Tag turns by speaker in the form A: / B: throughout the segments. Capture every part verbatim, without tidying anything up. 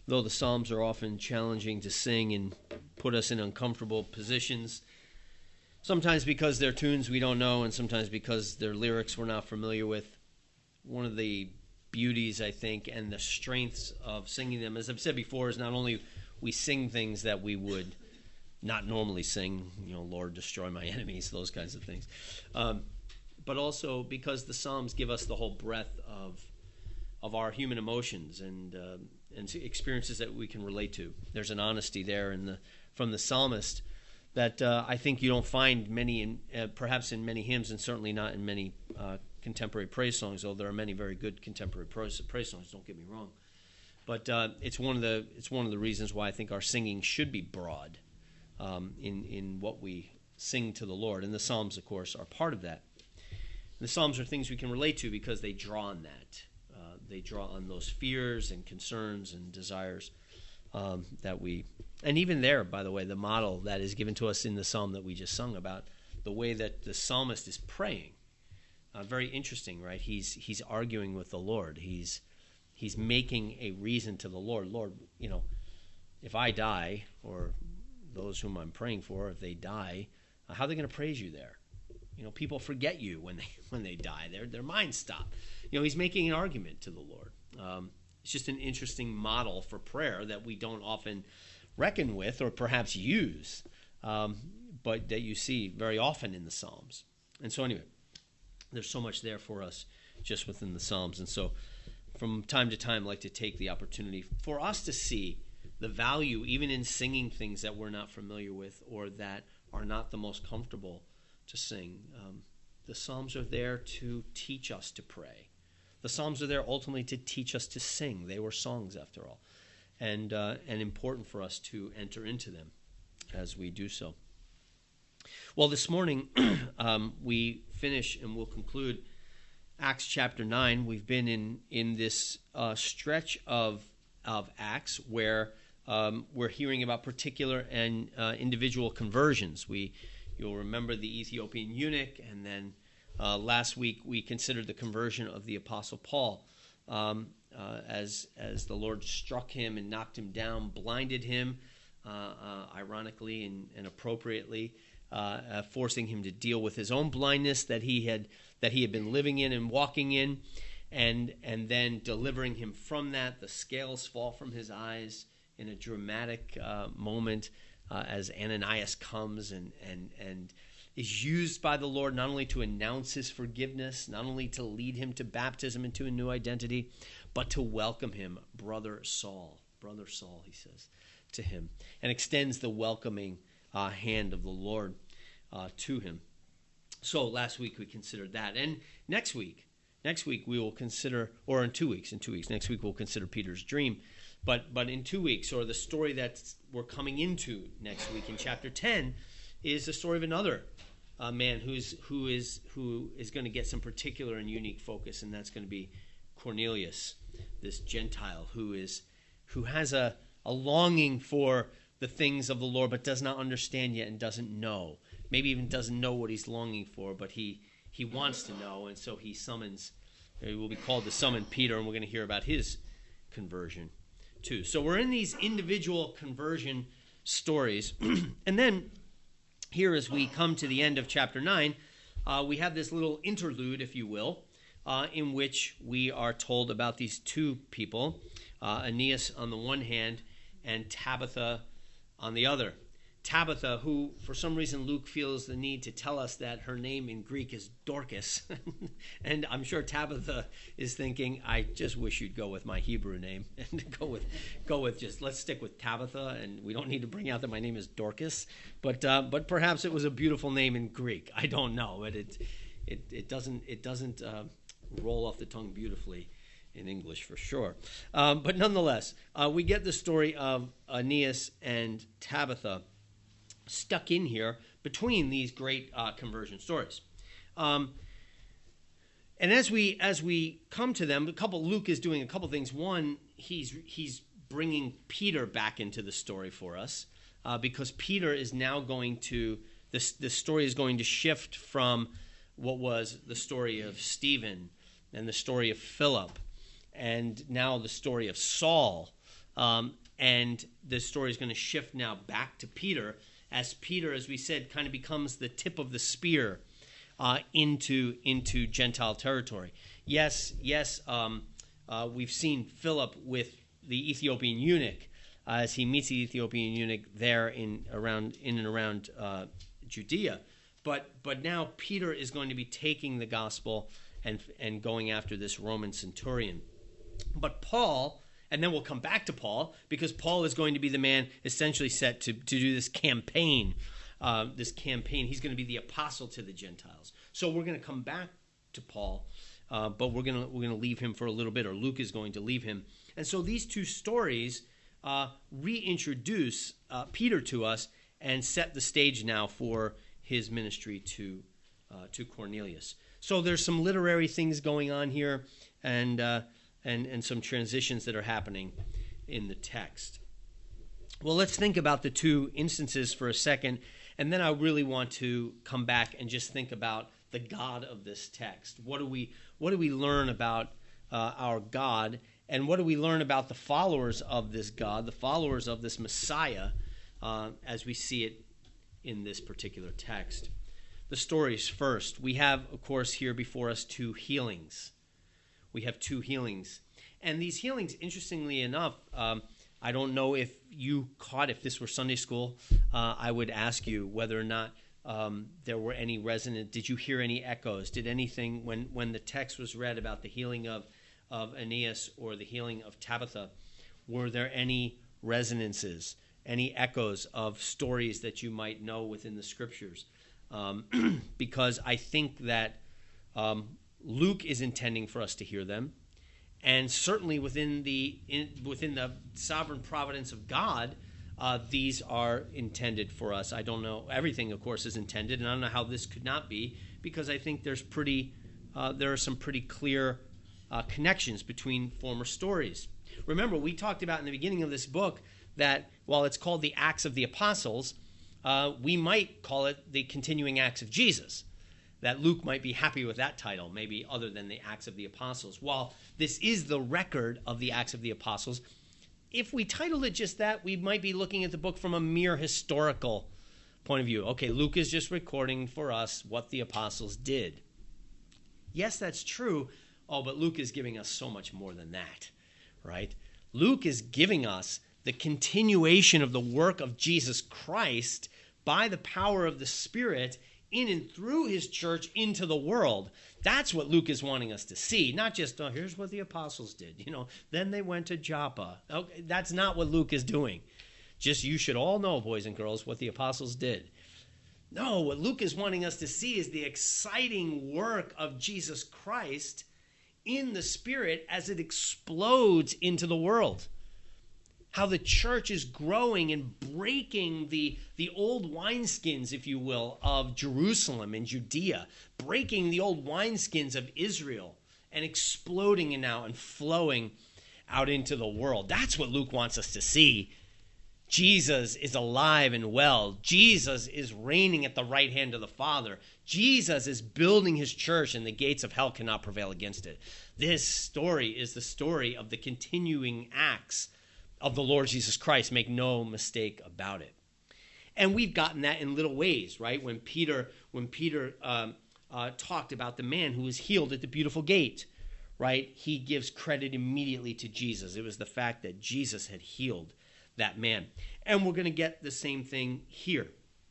A: though the Psalms are often challenging to sing and put us in uncomfortable positions, sometimes because they're tunes we don't know and sometimes because they're lyrics we're not familiar with. One of the beauties, I think, and the strengths of singing them, as I've said before, is not only we sing things that we would not normally sing, you know, Lord, destroy my enemies, those kinds of things, um, but also because the Psalms give us the whole breadth of of our human emotions and uh, and experiences that we can relate to. There's an honesty there in the from the psalmist that uh, I think you don't find many, in, uh, perhaps in many hymns, and certainly not in many uh, contemporary praise songs. Though there are many very good contemporary praise, praise songs. Don't get me wrong, but uh, it's one of the it's one of the reasons why I think our singing should be broad um, in in what we sing to the Lord. And the Psalms, of course, are part of that. And the Psalms are things we can relate to because they draw on that. Uh, they draw on those fears and concerns and desires um, that we, and even there, by the way, the model that is given to us in the psalm that we just sung about, the way that the psalmist is praying, uh, very interesting, right? He's he's arguing with the Lord. He's he's making a reason to the Lord. Lord, you know, if I die, or those whom I'm praying for, if they die, uh, how are they going to praise you there? You know, people forget you when they when they die. Their their minds stop. You know, he's making an argument to the Lord. Um, it's just an interesting model for prayer that we don't often reckon with or perhaps use, um, but that you see very often in the Psalms. And so anyway, there's so much there for us just within the Psalms. And so from time to time, I like to take the opportunity for us to see the value even in singing things that we're not familiar with or that are not the most comfortable to sing. Um, the Psalms are there to teach us to pray. The Psalms are there ultimately to teach us to sing. They were songs, after all, and uh, and important for us to enter into them as we do so. Well, this morning um, we finish and we'll conclude Acts chapter nine. We've been in in this uh, stretch of of Acts where um, we're hearing about particular and uh, individual conversions. We You'll remember the Ethiopian eunuch, and then uh, last week we considered the conversion of the Apostle Paul um, uh, as as the Lord struck him and knocked him down, blinded him, uh, uh, ironically and, and appropriately, uh, uh, forcing him to deal with his own blindness that he had that he had been living in and walking in, and and then delivering him from that. The scales fall from his eyes in a dramatic uh, moment. Uh, as Ananias comes and, and and is used by the Lord not only to announce his forgiveness, not only to lead him to baptism and to a new identity, but to welcome him, Brother Saul. Brother Saul, he says to him, and extends the welcoming uh, hand of the Lord uh, to him. So last week we considered that. And next week, next week we will consider, or in two weeks, in two weeks, next week we'll consider Peter's dream. But but in two weeks, or the story that we're coming into next week in chapter ten, is the story of another uh, man who's who is who is going to get some particular and unique focus, and that's going to be Cornelius, this Gentile who is who has a, a longing for the things of the Lord, but does not understand yet and doesn't know. Maybe even doesn't know what he's longing for, but he he wants to know, and so he summons. He will be called to summon Peter, and we're going to hear about his conversion too. So we're in these individual conversion stories. And then here as we come to the end of chapter nine, uh, we have this little interlude, if you will, uh, in which we are told about these two people, uh, Aeneas on the one hand and Tabitha on the other. Tabitha, who for some reason Luke feels the need to tell us that her name in Greek is Dorcas. And I'm sure Tabitha is thinking, I just wish you'd go with my Hebrew name and go with go with just, let's stick with Tabitha, and we don't need to bring out that my name is Dorcas. But uh, but perhaps it was a beautiful name in Greek. I don't know, but it it, it doesn't it doesn't uh, roll off the tongue beautifully in English for sure. Um, but nonetheless, uh, we get the story of Aeneas and Tabitha stuck in here between these great uh, conversion stories. Um, and as we as we come to them, a couple Luke is doing a couple things. One, he's he's bringing Peter back into the story for us uh, because Peter is now going to this this story is going to shift from what was the story of Stephen and the story of Philip and now the story of Saul Um, and the story is going to shift now back to Peter, as Peter, as we said, kind of becomes the tip of the spear uh, into into Gentile territory. Yes, yes, um, uh, we've seen Philip with the Ethiopian eunuch uh, as he meets the Ethiopian eunuch there in around in and around uh, Judea, but but now Peter is going to be taking the gospel and and going after this Roman centurion. But Paul, and then we'll come back to Paul, because Paul is going to be the man essentially set to, to do this campaign. Uh, this campaign, he's going to be the apostle to the Gentiles. So we're going to come back to Paul, uh, but we're going to we're going to leave him for a little bit, or Luke is going to leave him. And so these two stories uh, reintroduce uh, Peter to us and set the stage now for his ministry to uh, to Cornelius. So there's some literary things going on here, and uh, and and some transitions that are happening in the text. Well, let's think about the two instances for a second, and then I really want to come back and just think about the God of this text. What do we what do we learn about uh, our God, and what do we learn about the followers of this God, the followers of this Messiah, uh, as we see it in this particular text? The stories first. We have, of course, here before us two healings. We have two healings. And these healings, interestingly enough, um, I don't know if you caught, if this were Sunday school, uh, I would ask you whether or not um, there were any resonant, did you hear any echoes? Did anything, when, when the text was read about the healing of, of Aeneas or the healing of Tabitha, were there any resonances, any echoes of stories that you might know within the scriptures? Um, because I think that um, Luke is intending for us to hear them, and certainly within the in, within the sovereign providence of God, uh, these are intended for us. I don't know, everything, of course, is intended, and I don't know how this could not be, because I think there's pretty uh, there are some pretty clear uh, connections between former stories. Remember, we talked about in the beginning of this book that while it's called the Acts of the Apostles, Uh, we might call it the continuing Acts of Jesus, that Luke might be happy with that title, maybe other than the Acts of the Apostles. While this is the record of the Acts of the Apostles, if we titled it just that, we might be looking at the book from a mere historical point of view. Okay, Luke is just recording for us what the apostles did. Yes, that's true. Oh, but Luke is giving us so much more than that, right? Luke is giving us the continuation of the work of Jesus Christ by the power of the Spirit in and through his church into the world. That's what Luke is wanting us to see, not just, oh, here's what the apostles did. You know, then they went to Joppa. Okay, that's not what Luke is doing. Just, you should all know, boys and girls, what the apostles did. No, what Luke is wanting us to see is the exciting work of Jesus Christ in the Spirit as it explodes into the world. How the church is growing and breaking the, the old wineskins, if you will, of Jerusalem and Judea, breaking the old wineskins of Israel and exploding and now and flowing out into the world. That's what Luke wants us to see. Jesus is alive and well. Jesus is reigning at the right hand of the Father. Jesus is building his church, and the gates of hell cannot prevail against it. This story is the story of the continuing acts of the Lord Jesus Christ. Make no mistake about it. And we've gotten that in little ways, right? When Peter, when Peter um, uh, talked about the man who was healed at the beautiful gate, right? He gives credit immediately to Jesus. It was the fact that Jesus had healed that man. And we're going to get the same thing here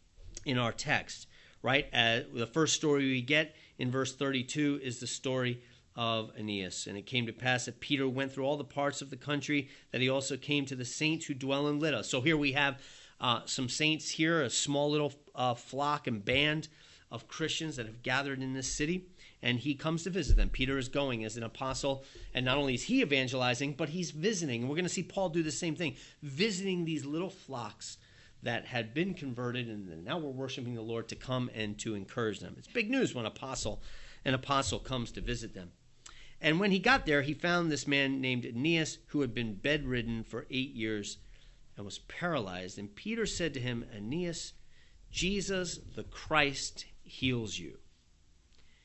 A: in our text, right? Uh, the first story we get in verse thirty-two is the story of Aeneas. And it came to pass that Peter went through all the parts of the country, that he also came to the saints who dwell in Lydda. So here we have uh, some saints here, a small little uh, flock and band of Christians that have gathered in this city, and he comes to visit them. Peter is going as an apostle, and not only is he evangelizing, but he's visiting. And we're going to see Paul do the same thing, visiting these little flocks that had been converted, and now we're worshiping the Lord, to come and to encourage them. It's big news when apostle, an apostle comes to visit them. And when he got there, he found this man named Aeneas, who had been bedridden for eight years and was paralyzed. And Peter said to him, Aeneas, Jesus the Christ heals you.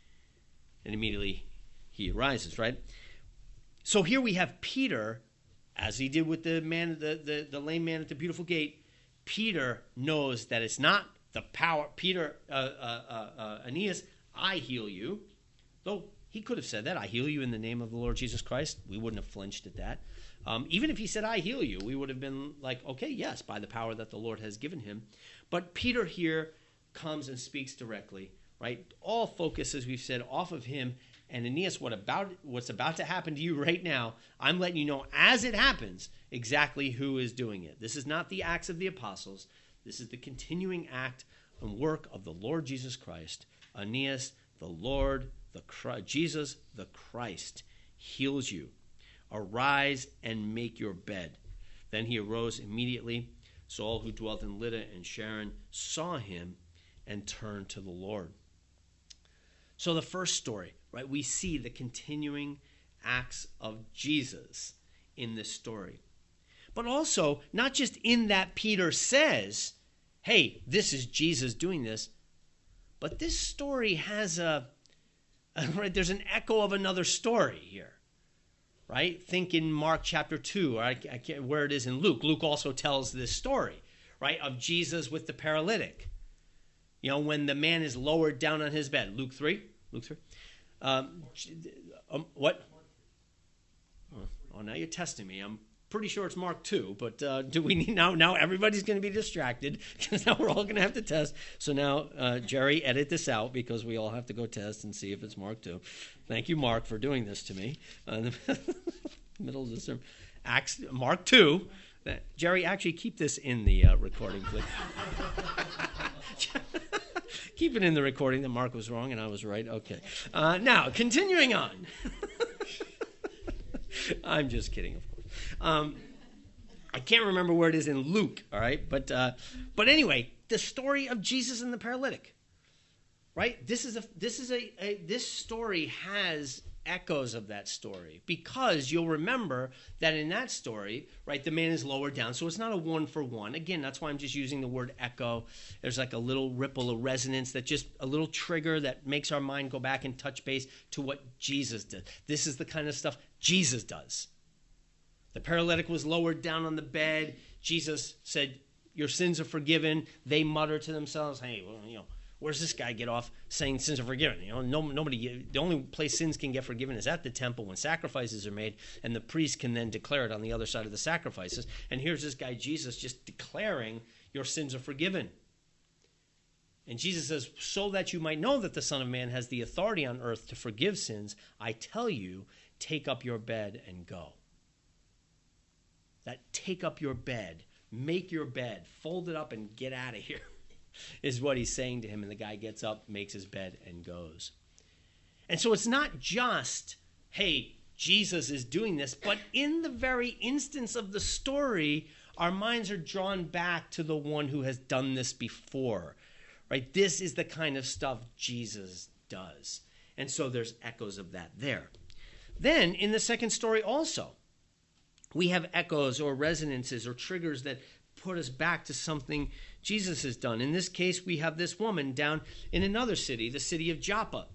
A: And immediately he arises, right? So here we have Peter as he did with the man, the, the, the lame man at the beautiful gate, Peter knows that it's not the power. Peter, uh, uh, uh, uh, Aeneas, I heal you. Though he could have said that, I heal you in the name of the Lord Jesus Christ. We wouldn't have flinched at that. Um, even if he said, I heal you, we would have been like, okay, yes, by the power that the Lord has given him. But Peter here comes and speaks directly, right? All focus, as we've said, off of him. And Aeneas, what about what's about to happen to you right now, I'm letting you know as it happens exactly who is doing it. This is not the Acts of the Apostles. This is the continuing act and work of the Lord Jesus Christ. Aeneas, the Lord, the Christ, Jesus, the Christ, heals you. Arise and make your bed. Then he arose immediately. Saul, who dwelt in Lydda and Sharon, saw him and turned to the Lord. So the first story, right? We see the continuing acts of Jesus in this story. But also, not just in that Peter says, hey, this is Jesus doing this, but this story has a, a right, there's an echo of another story here, right? Think in Mark chapter two, or I, I can't, where it is in Luke. Luke also tells this story, right, of Jesus with the paralytic. You know, when the man is lowered down on his bed. Luke three? Luke three? Um, um, what? Oh, now you're testing me. I'm pretty sure it's Mark two, but uh, do we need now? Now everybody's going to be distracted because now we're all going to have to test. So now, uh, Jerry, edit this out because we all have to go test and see if it's Mark two. Thank you, Mark, for doing this to me. Uh, in the middle of the sermon. Acts, Mark two. That, Jerry, actually keep this in the uh, recording, please. Keep it in the recording that Mark was wrong and I was right. Okay. Uh, now, continuing on. I'm just kidding, of course. Um, I can't remember where it is in Luke, all right? But uh, but anyway, the story of Jesus and the paralytic, right? This is a this is a, a this story has echoes of that story because you'll remember that in that story, right, the man is lowered down, so it's not a one for one. Again, that's why I'm just using the word echo. There's like a little ripple of resonance, that just a little trigger that makes our mind go back and touch base to what Jesus did. This is the kind of stuff Jesus does. The paralytic was lowered down on the bed. Jesus said, your sins are forgiven. They mutter to themselves, hey, well, you know, where's this guy get off saying sins are forgiven? You know, no, nobody. The only place sins can get forgiven is at the temple when sacrifices are made, and the priest can then declare it on the other side of the sacrifices. And here's this guy Jesus just declaring your sins are forgiven. And Jesus says, so that you might know that the Son of Man has the authority on earth to forgive sins, I tell you, take up your bed and go. That take up your bed, make your bed, fold it up and get out of here. Is what he's saying to him, and the guy gets up, makes his bed, and goes. And so it's not just, hey, Jesus is doing this, but in the very instance of the story, our minds are drawn back to the one who has done this before, right? This is the kind of stuff Jesus does. And so there's echoes of that there. Then in the second story also, we have echoes or resonances or triggers that put us back to something Jesus has done. In this case, we have this woman down in another city, the city of Joppa.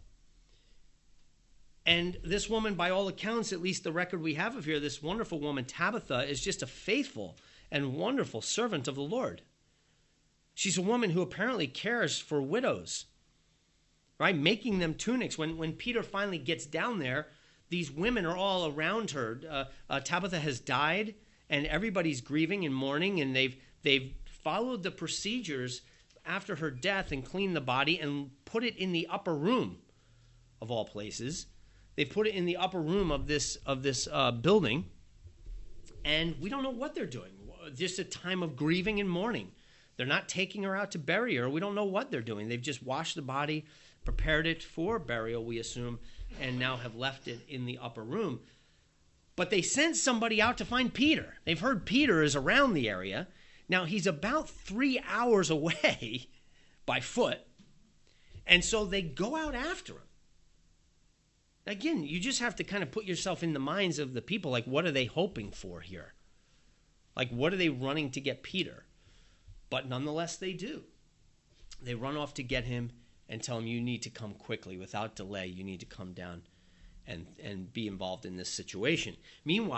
A: And this woman, by all accounts, at least the record we have of here, this wonderful woman, Tabitha, is just a faithful and wonderful servant of the Lord. She's a woman who apparently cares for widows, right? Making them tunics. When, when Peter finally gets down there, these women are all around her. Uh, uh, Tabitha has died, and everybody's grieving and mourning, and they've they've followed the procedures after her death and cleaned the body and put it in the upper room of all places. They put it in the upper room of this of this uh, building, and we don't know what they're doing. Just a time of grieving and mourning. They're not taking her out to bury her. We don't know what they're doing. They've just washed the body, prepared it for burial, we assume, and now have left it in the upper room. But they sent somebody out to find Peter. They've heard Peter is around the area. Now, he's about three hours away by foot. And so they go out after him. Again, you just have to kind of put yourself in the minds of the people. Like, what are they hoping for here? Like, what are they running to get Peter? But nonetheless, they do. They run off to get him and tell him, you need to come quickly. Without delay, you need to come down and, and be involved in this situation. Meanwhile,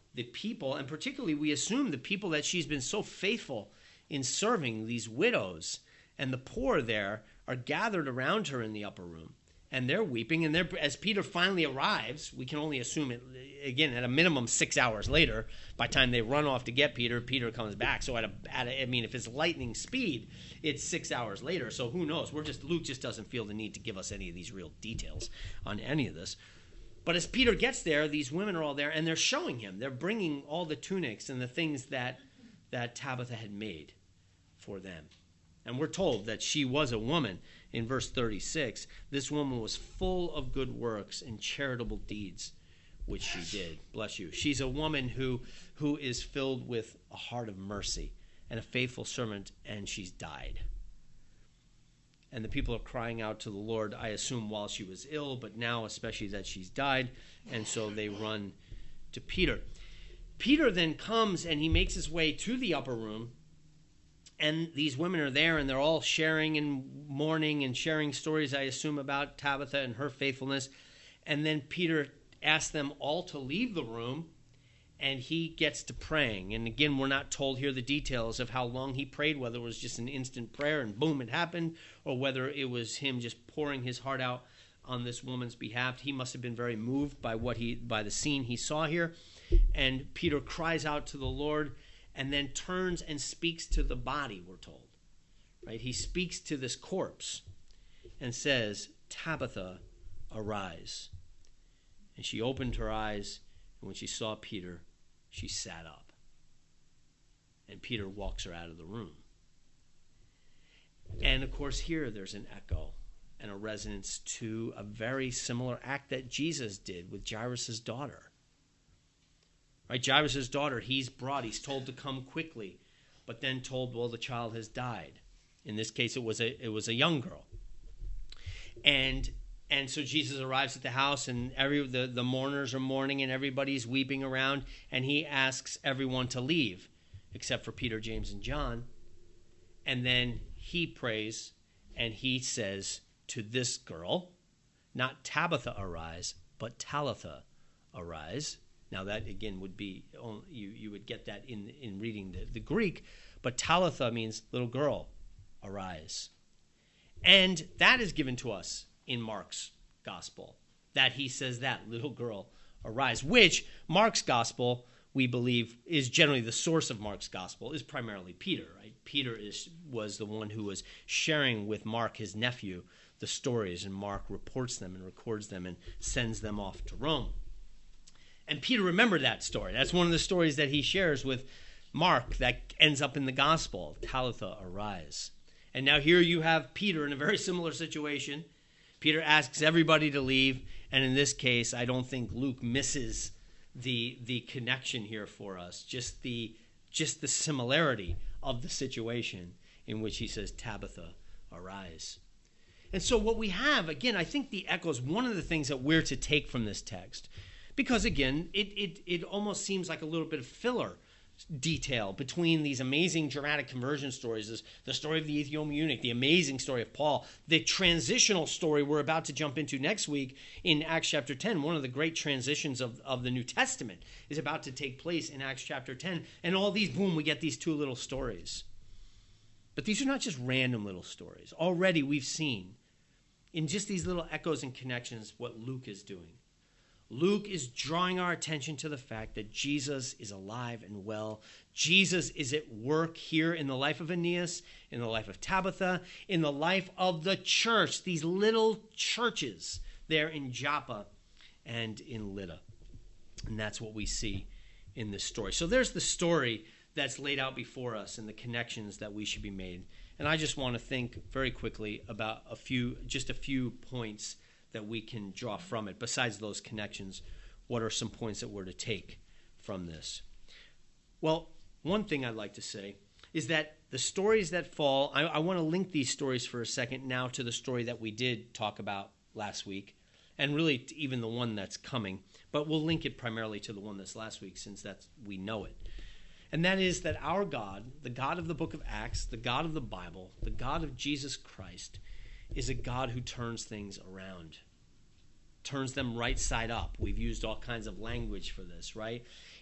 A: the people, and particularly we assume the people that she's been so faithful in serving, these widows and the poor there, are gathered around her in the upper room. And they're weeping, and they're, as Peter finally arrives, we can only assume it, again, at a minimum six hours later, by the time they run off to get Peter, Peter comes back. So at a, at a I mean, if it's lightning speed, it's six hours later. So who knows? We're just Luke just doesn't feel the need to give us any of these real details on any of this. But as Peter gets there, these women are all there, and they're showing him. They're bringing all the tunics and the things that that Tabitha had made for them. And we're told that she was a woman. In verse thirty-six, this woman was full of good works and charitable deeds, which she did. Bless you. She's a woman who, who is filled with a heart of mercy and a faithful servant, and she's died. And the people are crying out to the Lord, I assume while she was ill, but now especially that she's died, and so they run to Peter. Peter then comes and he makes his way to the upper room. And these women are there, and they're all sharing and mourning and sharing stories, I assume, about Tabitha and her faithfulness. And then Peter asks them all to leave the room, and he gets to praying. And again, we're not told here the details of how long he prayed, whether it was just an instant prayer and boom, it happened, or whether it was him just pouring his heart out on this woman's behalf. He must have been very moved by what he, by the scene he saw here. And Peter cries out to the Lord, and then turns and speaks to the body, we're told. Right? He speaks to this corpse and says, Tabitha, arise. And she opened her eyes, and when she saw Peter, she sat up. And Peter walks her out of the room. And of course, here there's an echo and a resonance to a very similar act that Jesus did with Jairus' daughter. Right, Jairus' daughter, he's brought, he's told to come quickly, but then told, well, the child has died. In this case, it was a it was a young girl. And and so Jesus arrives at the house, and every the, the mourners are mourning, and everybody's weeping around, and he asks everyone to leave, except for Peter, James, and John. And then he prays, and he says to this girl, not Tabitha arise, but Talitha arise. Now that, again, would be, you, you would get that in, in reading the, the Greek, but Talitha means little girl, arise. And that is given to us in Mark's gospel, that he says that, little girl, arise, which Mark's gospel, we believe, is generally the source of Mark's gospel, is primarily Peter, right? Peter is was the one who was sharing with Mark, his nephew, the stories, and Mark reports them and records them and sends them off to Rome. And Peter remembered that story. That's one of the stories that he shares with Mark that ends up in the gospel. Talitha, arise. And now here you have Peter in a very similar situation. Peter asks everybody to leave. And in this case, I don't think Luke misses the, the connection here for us. Just the, just the similarity of the situation in which he says, Tabitha, arise. And so what we have, again, I think the echoes, one of the things that we're to take from this text, because, again, it, it, it almost seems like a little bit of filler detail between these amazing dramatic conversion stories, this, the story of the Ethiopian eunuch, the amazing story of Paul, the transitional story we're about to jump into next week in Acts chapter ten. One of the great transitions of, of the New Testament is about to take place in Acts chapter ten. And all these, boom, we get these two little stories. But these are not just random little stories. Already we've seen in just these little echoes and connections what Luke is doing. Luke is drawing our attention to the fact that Jesus is alive and well. Jesus is at work here in the life of Aeneas, in the life of Tabitha, in the life of the church, these little churches there in Joppa and in Lydda. And that's what we see in this story. So there's the story that's laid out before us and the connections that we should be made. And I just want to think very quickly about a few, just a few points that we can draw from it. Besides those connections, what are some points that we're to take from this? Well, one thing I'd like to say is that the stories that fall, I, I want to link these stories for a second now to the story that we did talk about last week, and really even the one that's coming, but we'll link it primarily to the one that's last week since that's we know it. And that is that our God, the God of the book of Acts, the God of the Bible, the God of Jesus Christ, is a God who turns things around, turns them right side up. We've used all kinds of language for this, right?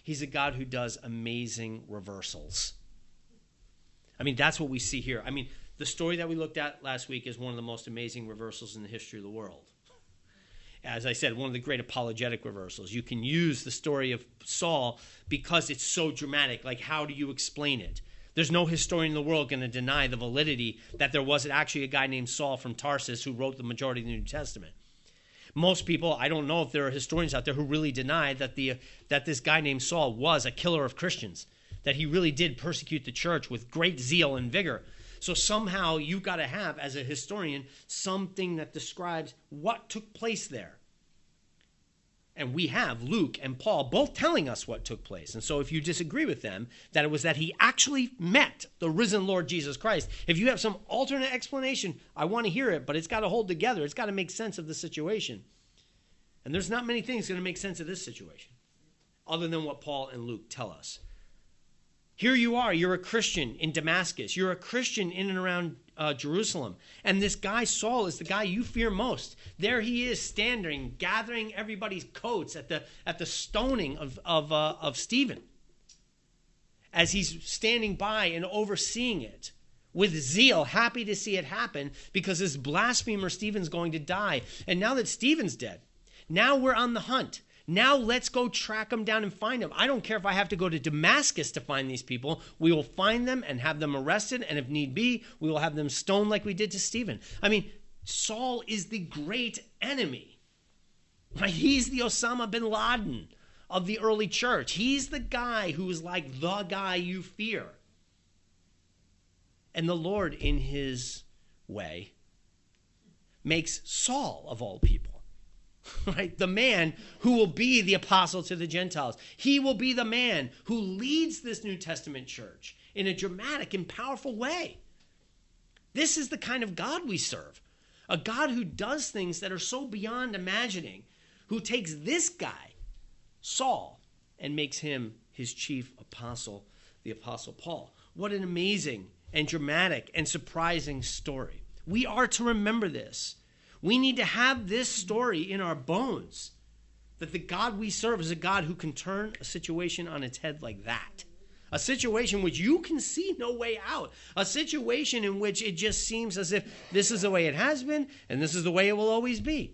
A: He's a God who does amazing reversals. I mean, that's what we see here. I mean, the story that we looked at last week is one of the most amazing reversals in the history of the world. As I said, one of the great apologetic reversals. You can use the story of Saul because it's so dramatic. Like, how do you explain it? There's no historian in the world going to deny the validity that there was actually a guy named Saul from Tarsus who wrote the majority of the New Testament. Most people, I don't know if there are historians out there who really deny that the that this guy named Saul was a killer of Christians, that he really did persecute the church with great zeal and vigor. So somehow you've got to have, as a historian, something that describes what took place there. And we have Luke and Paul both telling us what took place. And so if you disagree with them, that it was that he actually met the risen Lord Jesus Christ. If you have some alternate explanation, I want to hear it, but it's got to hold together. It's got to make sense of the situation. And there's not many things going to make sense of this situation other than what Paul and Luke tell us. Here you are, you're a Christian in Damascus. You're a Christian in and around uh, Jerusalem. And this guy, Saul, is the guy you fear most. There he is standing, gathering everybody's coats at the at the stoning of, of, uh, of Stephen. As he's standing by and overseeing it with zeal, happy to see it happen because this blasphemer Stephen's going to die. And now that Stephen's dead, now we're on the hunt. Now let's go track them down and find them. I don't care if I have to go to Damascus to find these people. We will find them and have them arrested. And if need be, we will have them stoned like we did to Stephen. I mean, Saul is the great enemy. Right? He's the Osama bin Laden of the early church. He's the guy who is like the guy you fear. And the Lord, in his way, makes Saul, of all people, right, the man who will be the apostle to the Gentiles. He will be the man who leads this New Testament church in a dramatic and powerful way. This is the kind of God we serve. A God who does things that are so beyond imagining, who takes this guy, Saul, and makes him his chief apostle, the Apostle Paul. What an amazing and dramatic and surprising story. We are to remember this. We need to have this story in our bones, that the God we serve is a God who can turn a situation on its head like that. A situation which you can see no way out. A situation in which it just seems as if this is the way it has been and this is the way it will always be.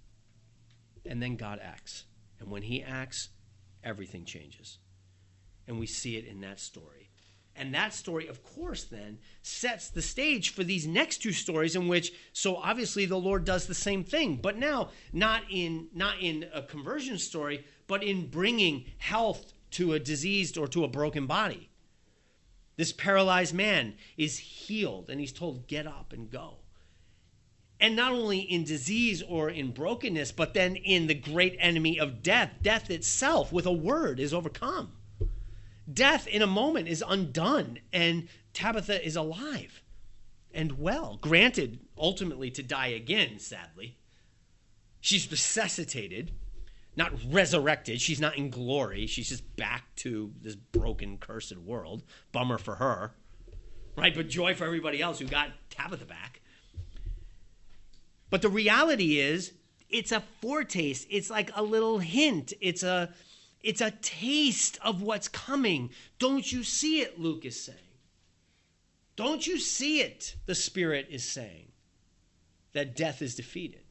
A: And then God acts. And when he acts, everything changes. And we see it in that story. And that story, of course, then sets the stage for these next two stories in which, so obviously the Lord does the same thing, but now not in not in a conversion story, but in bringing health to a diseased or to a broken body. This paralyzed man is healed, and he's told, get up and go. And not only in disease or in brokenness, but then in the great enemy of death, death itself with a word is overcome. Death in a moment is undone, and Tabitha is alive and well. Granted, ultimately to die again, sadly. She's resuscitated, not resurrected. She's not in glory. She's just back to this broken, cursed world. Bummer for her, right? But joy for everybody else who got Tabitha back. But the reality is, it's a foretaste. It's like a little hint. It's a... It's a taste of what's coming. Don't you see it, Luke is saying. Don't you see it, the Spirit is saying. That death is defeated.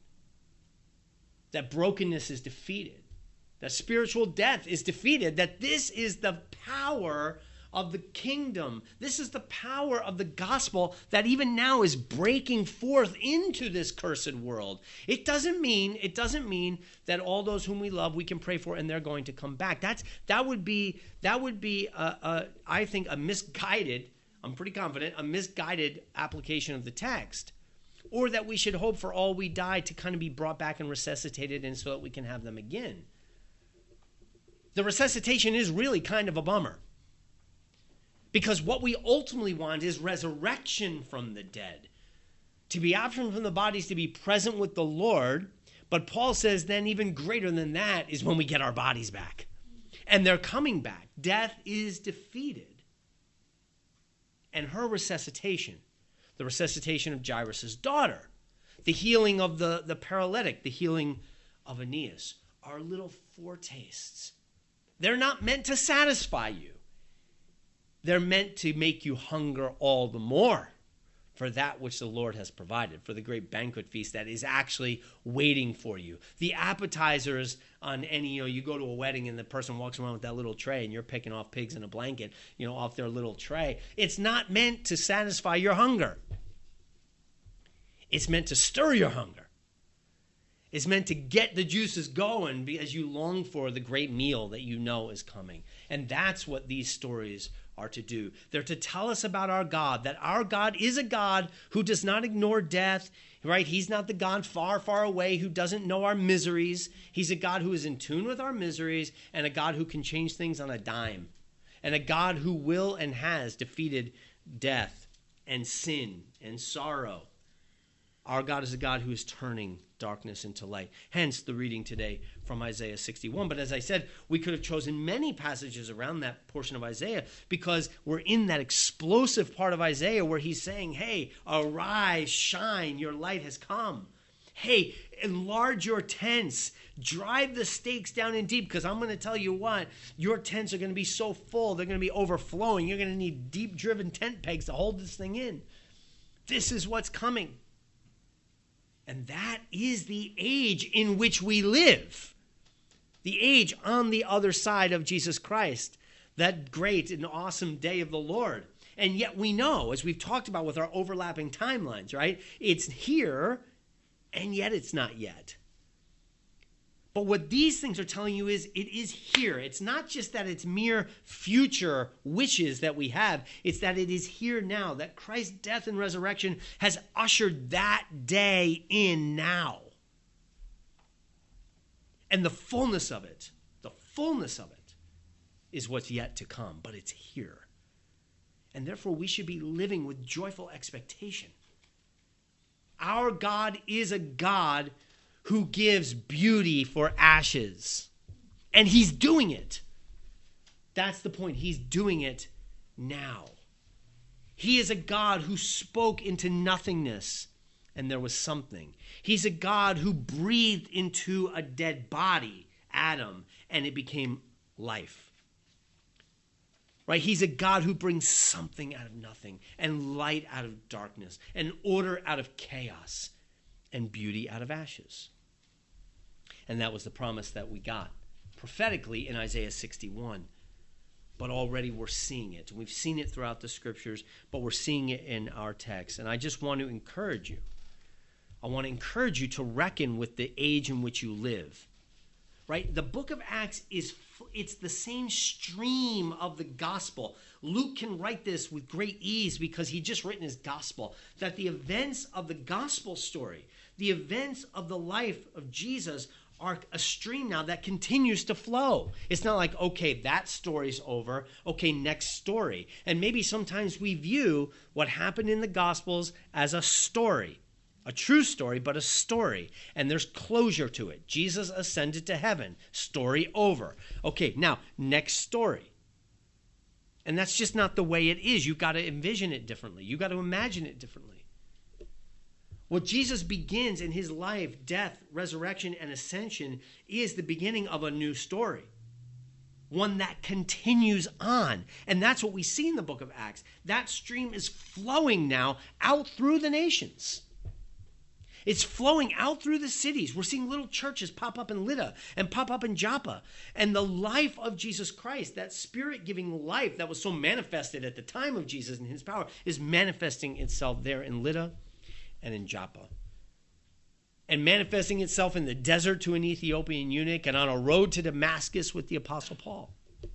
A: That brokenness is defeated. That spiritual death is defeated. That this is the power of the kingdom. This is the power of the gospel that even now is breaking forth into this cursed world. It doesn't mean, it doesn't mean that all those whom we love we can pray for and they're going to come back. That's that would be that would be a, a, I think a misguided, I'm pretty confident, a misguided application of the text. Or that we should hope for all we die to kind of be brought back and resuscitated and so that we can have them again. The resuscitation is really kind of a bummer. Because what we ultimately want is resurrection from the dead. To be absent from the bodies, to be present with the Lord. But Paul says then even greater than that is when we get our bodies back. And they're coming back. Death is defeated. And her resuscitation, the resuscitation of Jairus' daughter, the healing of the, the paralytic, the healing of Aeneas, are little foretastes. They're not meant to satisfy you. They're meant to make you hunger all the more for that which the Lord has provided, for the great banquet feast that is actually waiting for you. The appetizers on any, you know, you go to a wedding and the person walks around with that little tray and you're picking off pigs in a blanket, you know, off their little tray. It's not meant to satisfy your hunger. It's meant to stir your hunger. It's meant to get the juices going as you long for the great meal that you know is coming. And that's what these stories are to do. They're to tell us about our God, that our God is a God who does not ignore death, right? He's not the God far, far away who doesn't know our miseries. He's a God who is in tune with our miseries and a God who can change things on a dime, and a God who will and has defeated death and sin and sorrow. Our God is a God who is turning darkness into light. Hence the reading today from Isaiah sixty-one. But as I said, we could have chosen many passages around that portion of Isaiah because we're in that explosive part of Isaiah where he's saying, hey, arise, shine, your light has come. Hey, enlarge your tents, drive the stakes down in deep, because I'm going to tell you what, your tents are going to be so full, they're going to be overflowing. You're going to need deep-driven tent pegs to hold this thing in. This is what's coming. And that is the age in which we live. The age on the other side of Jesus Christ. That great and awesome day of the Lord. And yet we know, as we've talked about with our overlapping timelines, right? It's here, and yet it's not yet. But what these things are telling you is it is here. It's not just that it's mere future wishes that we have. It's that it is here now, that Christ's death and resurrection has ushered that day in now. And the fullness of it, the fullness of it is what's yet to come, but it's here. And therefore we should be living with joyful expectation. Our God is a God who gives beauty for ashes. And he's doing it. That's the point. He's doing it now. He is a God who spoke into nothingness, and there was something. He's a God who breathed into a dead body, Adam, and it became life. Right? He's a God who brings something out of nothing, and light out of darkness, and order out of chaos, and beauty out of ashes. And that was the promise that we got prophetically in Isaiah sixty-one. But already we're seeing it. We've seen it throughout the scriptures, but we're seeing it in our text. And I just want to encourage you. I want to encourage you to reckon with the age in which you live. Right? The book of Acts is it's the same stream of the gospel. Luke can write this with great ease because he just written his gospel. That the events of the gospel story, the events of the life of Jesus are a stream now that continues to flow. It's not like, okay, that story's over. Okay, next story. And maybe sometimes we view what happened in the Gospels as a story. A true story, but a story. And there's closure to it. Jesus ascended to heaven. Story over. Okay, now, next story. And that's just not the way it is. You've got to envision it differently. You've got to imagine it differently. What Jesus begins in his life, death, resurrection, and ascension is the beginning of a new story. One that continues on. And that's what we see in the book of Acts. That stream is flowing now out through the nations. It's flowing out through the cities. We're seeing little churches pop up in Lydda and pop up in Joppa. And the life of Jesus Christ, that spirit-giving life that was so manifested at the time of Jesus and his power, is manifesting itself there in Lydda and in Joppa. And manifesting itself in the desert to an Ethiopian eunuch and on a road to Damascus with the Apostle Paul.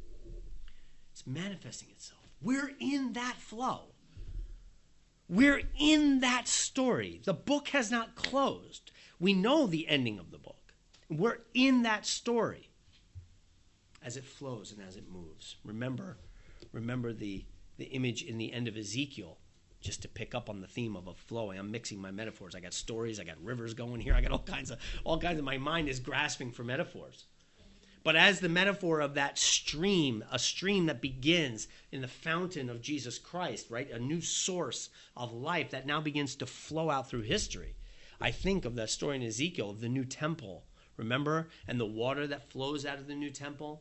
A: It's manifesting itself. We're in that flow. We're in that story. The book has not closed. We know the ending of the book. We're in that story as it flows and as it moves. Remember, remember the, the image in the end of Ezekiel, just to pick up on the theme of a flowing. I'm mixing my metaphors. I got stories. I got rivers going here. I got all kinds of, all kinds of, my mind is grasping for metaphors. But as the metaphor of that stream, a stream that begins in the fountain of Jesus Christ, right? A new source of life that now begins to flow out through history. I think of that story in Ezekiel of the new temple, remember? And the water that flows out of the new temple.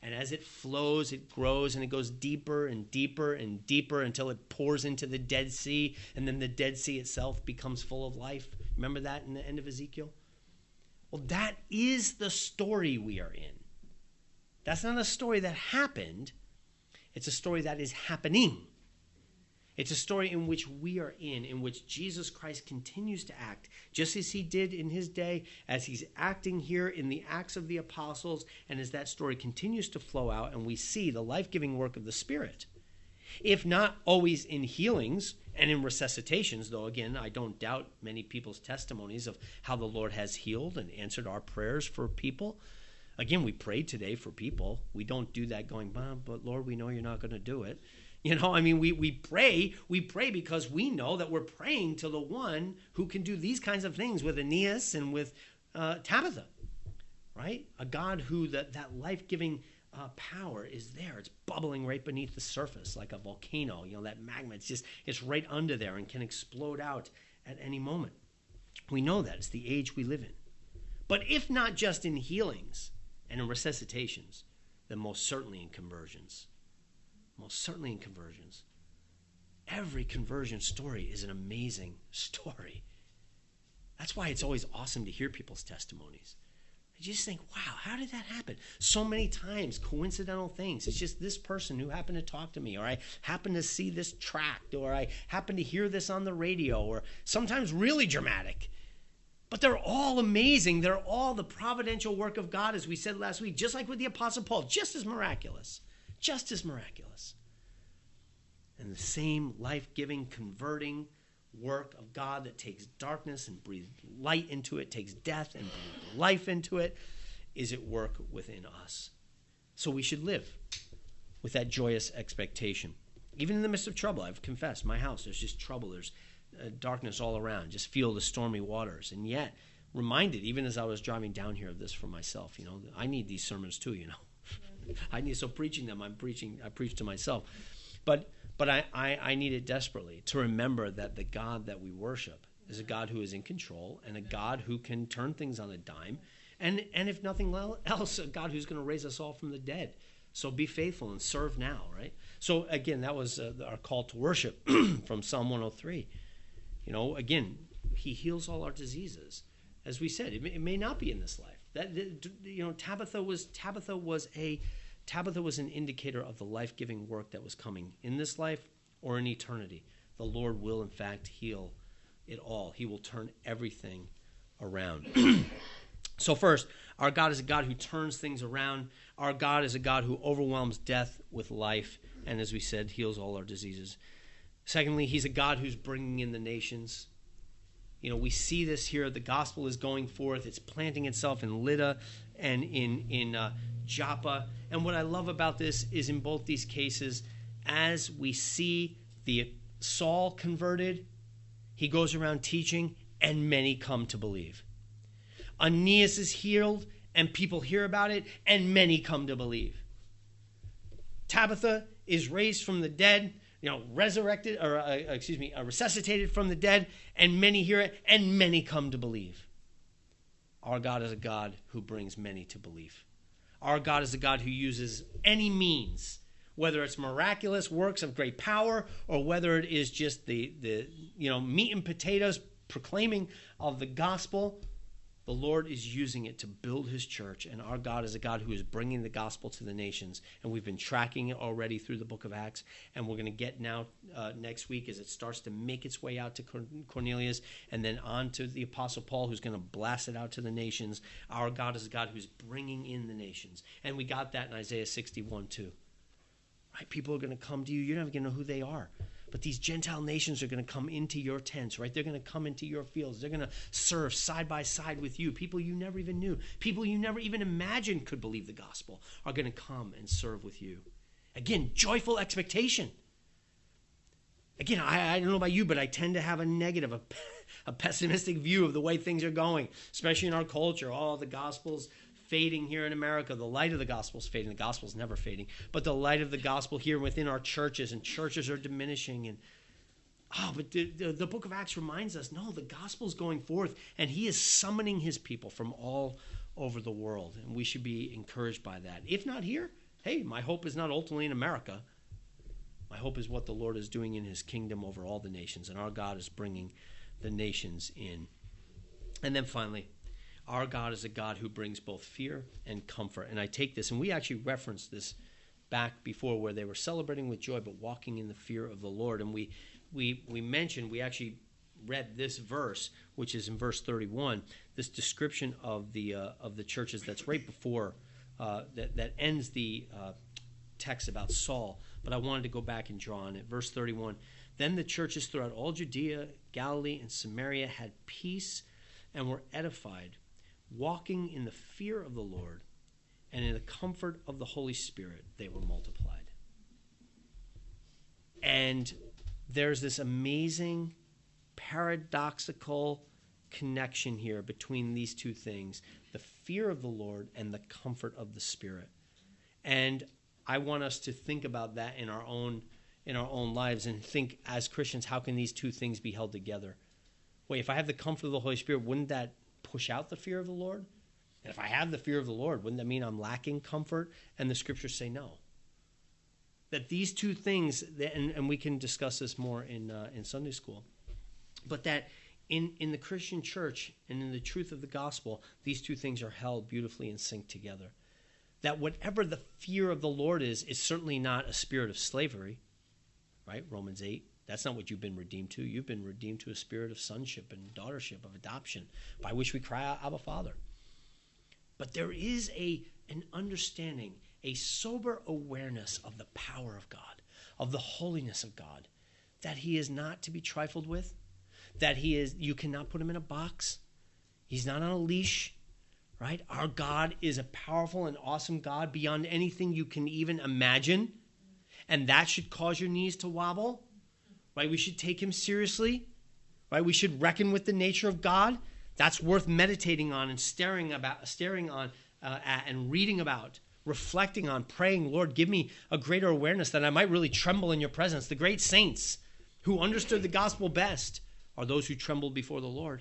A: And as it flows, it grows, and it goes deeper and deeper and deeper until it pours into the Dead Sea, and then the Dead Sea itself becomes full of life. Remember that in the end of Ezekiel? Well, that is the story we are in. That's not a story that happened. It's a story that is happening. It's a story in which we are in, in which Jesus Christ continues to act, just as he did in his day, as he's acting here in the Acts of the Apostles, and as that story continues to flow out, and we see the life-giving work of the Spirit. If not always in healings and in resuscitations, though, again, I don't doubt many people's testimonies of how the Lord has healed and answered our prayers for people. Again, we prayed today for people. We don't do that going, but Lord, we know you're not going to do it. You know, I mean, we, we pray, we pray because we know that we're praying to the one who can do these kinds of things with Aeneas and with uh, Tabitha, right? A God who that, that life-giving uh, power is there. It's bubbling right beneath the surface like a volcano. You know, that magma, it's just, it's right under there and can explode out at any moment. We know that. It's the age we live in. But if not just in healings and in resuscitations, then most certainly in conversions. Most certainly in conversions. Every conversion story is an amazing story. That's why it's always awesome to hear people's testimonies. You just think, wow, how did that happen? So many times, coincidental things. It's just this person who happened to talk to me, or I happened to see this tract, or I happened to hear this on the radio, or sometimes really dramatic. But they're all amazing. They're all the providential work of God, as we said last week, just like with the Apostle Paul, just as miraculous. Just as miraculous. And the same life-giving, converting work of God that takes darkness and breathes light into it, takes death and breathes life into it, is at work within us. So we should live with that joyous expectation. Even in the midst of trouble, I've confessed, my house, there's just trouble. There's uh, darkness all around. Just feel the stormy waters. And yet, reminded, even as I was driving down here, of this for myself. You know, I need these sermons too, you know. I need so preaching them. I'm preaching. I preach to myself, but but I, I I need it desperately to remember that the God that we worship is a God who is in control and a God who can turn things on a dime, and and if nothing else, a God who's going to raise us all from the dead. So be faithful and serve now, right? So again, that was uh, our call to worship from Psalm one oh three. You know, again, He heals all our diseases, as we said. It may, it may not be in this life. That, you know, Tabitha was Tabitha was a Tabitha was an indicator of the life-giving work that was coming in this life or in eternity. The Lord will, in fact, heal it all. He will turn everything around. So first, our God is a God who turns things around. Our God is a God who overwhelms death with life, and as we said, heals all our diseases. Secondly, He's a God who's bringing in the nations. You know, we see this here. The gospel is going forth. It's planting itself in Lydda and in, in uh, Joppa. And what I love about this is in both these cases, as we see the Saul converted, he goes around teaching, and many come to believe. Aeneas is healed, and people hear about it, and many come to believe. Tabitha is raised from the dead, you know, resurrected, or uh, excuse me, uh, resuscitated from the dead, and many hear it, and many come to believe. Our God is a God who brings many to belief. Our God is a God who uses any means, whether it's miraculous works of great power, or whether it is just the, the you know, meat and potatoes proclaiming of the gospel. The Lord is using it to build His church, and our God is a God who is bringing the gospel to the nations, and we've been tracking it already through the book of Acts, and we're going to get now uh, next week as it starts to make its way out to Cornelius, and then on to the Apostle Paul, who's going to blast it out to the nations. Our God is a God who's bringing in the nations, and we got that in Isaiah sixty-one too. Right? People are going to come to you. You're not even going to know who they are. But these Gentile nations are going to come into your tents, right? They're going to come into your fields. They're going to serve side by side with you. People you never even knew, people you never even imagined could believe the gospel are going to come and serve with you. Again, joyful expectation. Again, I, I don't know about you, but I tend to have a negative, a, a pessimistic view of the way things are going, especially in our culture. Oh, the gospel's fading here in America. The light of the gospel is fading. The gospel is never fading. But the light of the gospel here within our churches, and churches are diminishing. And oh, but the, the, the book of Acts reminds us, no, the gospel is going forth, and He is summoning His people from all over the world. And we should be encouraged by that. If not here, hey, my hope is not ultimately in America. My hope is what the Lord is doing in his kingdom over all the nations, and our God is bringing the nations in. And then finally, our God is a God who brings both fear and comfort. And I take this, and we actually referenced this back before where they were celebrating with joy but walking in the fear of the Lord. And we we we mentioned, we actually read this verse, which is in verse thirty-one, this description of the uh, of the churches that's right before, uh, that, that ends the uh, text about Saul. But I wanted to go back and draw on it. Verse thirty-one, then the churches throughout all Judea, Galilee, and Samaria had peace and were edified, walking in the fear of the Lord, and in the comfort of the Holy Spirit they were multiplied. And there's this amazing paradoxical connection here between these two things, the fear of the Lord and the comfort of the Spirit. And I want us to think about that in our own in our own lives and think as Christians, how can these two things be held together? Wait, if I have the comfort of the Holy Spirit, wouldn't that push out the fear of the Lord? And if I have the fear of the Lord, wouldn't that mean I'm lacking comfort? And the scriptures say no. That these two things, and, and we can discuss this more in uh, in Sunday school, but that in, in the Christian church and in the truth of the gospel, these two things are held beautifully in sync together. That whatever the fear of the Lord is, is certainly not a spirit of slavery, right? Romans eight. That's not what you've been redeemed to. You've been redeemed to a spirit of sonship and daughtership, of adoption, by which we cry out, Abba, Father. But there is a an understanding, a sober awareness of the power of God, of the holiness of God, that he is not to be trifled with, that he is, you cannot put him in a box. He's not on a leash, right? Our God is a powerful and awesome God beyond anything you can even imagine. And that should cause your knees to wobble, right? We should take him seriously, right? We should reckon with the nature of God. That's worth meditating on and staring about, staring on uh, at and reading about, reflecting on, praying, Lord, give me a greater awareness that I might really tremble in your presence. The great saints who understood the gospel best are those who trembled before the Lord.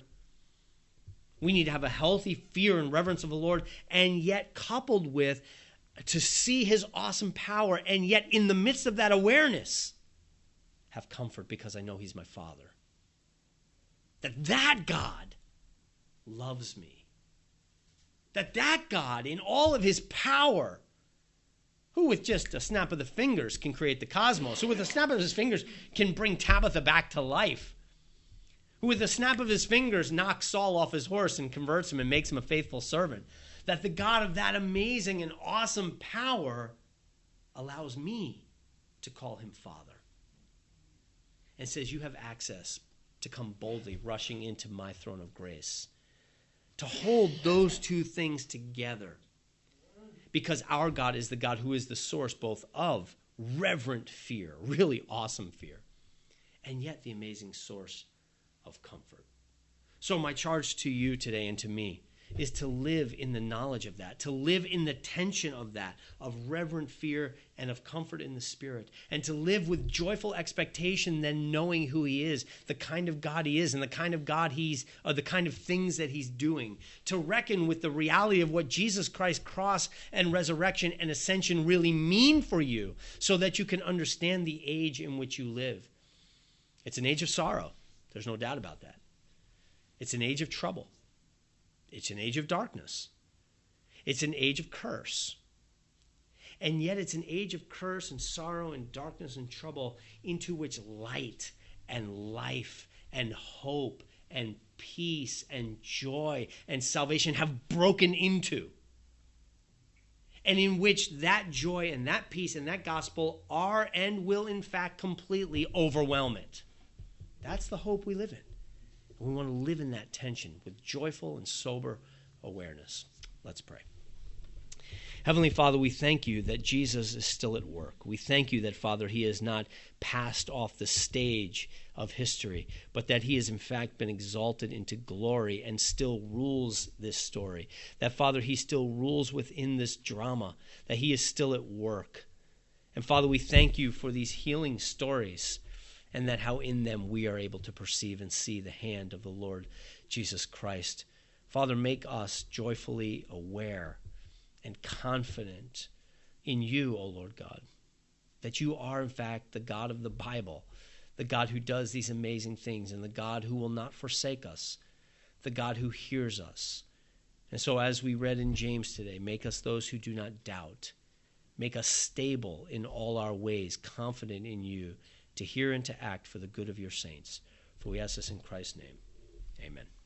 A: We need to have a healthy fear and reverence of the Lord, and yet coupled with to see his awesome power, and yet in the midst of that awareness, have comfort because I know he's my Father. That that God loves me. That that God, in all of his power, who with just a snap of the fingers can create the cosmos, who with a snap of his fingers can bring Tabitha back to life, who with a snap of his fingers knocks Saul off his horse and converts him and makes him a faithful servant, that the God of that amazing and awesome power allows me to call him Father. And says, you have access to come boldly rushing into my throne of grace. To hold those two things together. Because our God is the God who is the source both of reverent fear, really awesome fear, and yet the amazing source of comfort. So my charge to you today and to me is to live in the knowledge of that, to live in the tension of that, of reverent fear and of comfort in the Spirit, and to live with joyful expectation, then knowing who he is, the kind of God he is, and the kind of God he's, or the kind of things that he's doing, to reckon with the reality of what Jesus Christ's cross and resurrection and ascension really mean for you, so that you can understand the age in which you live. It's an age of sorrow. There's no doubt about that. It's an age of trouble. It's an age of darkness. It's an age of curse. And yet it's an age of curse and sorrow and darkness and trouble into which light and life and hope and peace and joy and salvation have broken into. And in which that joy and that peace and that gospel are and will in fact completely overwhelm it. That's the hope we live in. We want to live in that tension with joyful and sober awareness. Let's pray. Heavenly Father, we thank you that Jesus is still at work. We thank you that, Father, he has not passed off the stage of history, but that he has in fact been exalted into glory and still rules this story. That, Father, he still rules within this drama, that he is still at work. And, Father, we thank you for these healing stories, and that how in them we are able to perceive and see the hand of the Lord Jesus Christ. Father, make us joyfully aware and confident in you, O Lord God, that you are, in fact, the God of the Bible, the God who does these amazing things, and the God who will not forsake us, the God who hears us. And so as we read in James today, make us those who do not doubt. Make us stable in all our ways, confident in you, to hear and to act for the good of your saints. For we ask this in Christ's name. Amen.